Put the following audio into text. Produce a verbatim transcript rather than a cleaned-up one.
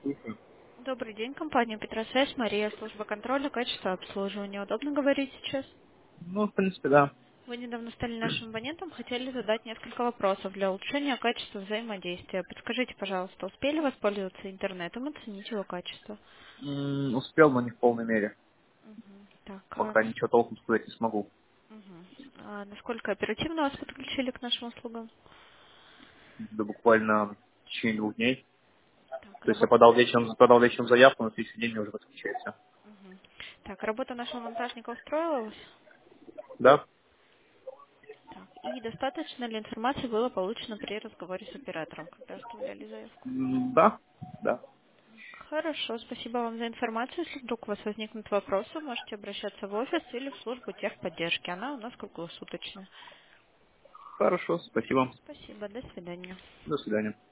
Слушаю. Добрый день, компания Петросвязь, Мария, служба контроля, качества обслуживания. Удобно говорить сейчас? Ну, в принципе, да. Вы недавно стали нашим абонентом, хотели задать несколько вопросов для улучшения качества взаимодействия. Подскажите, пожалуйста, успели воспользоваться интернетом, оценить его качество? М, успел, но не в полной мере. Мгм. Так, а, Пока нас- ничего толком сказать не смогу. мгм. А насколько оперативно вас подключили к нашим услугам? Да буквально в течение двух дней. Так, То есть я работа, подал вечером, подал вечером заявку, на следующий день мне уже подключается. мгм. Так, работа нашего монтажника устроила вас? Да? Так, и достаточно ли информации было получено при разговоре с оператором, когда оставляли заявку? М, Да? Да. Хорошо, спасибо вам за информацию. Если вдруг у вас возникнут вопросы, можете обращаться в офис или в службу техподдержки. Она у нас круглосуточная. Хорошо, спасибо. Спасибо, до свидания. До свидания.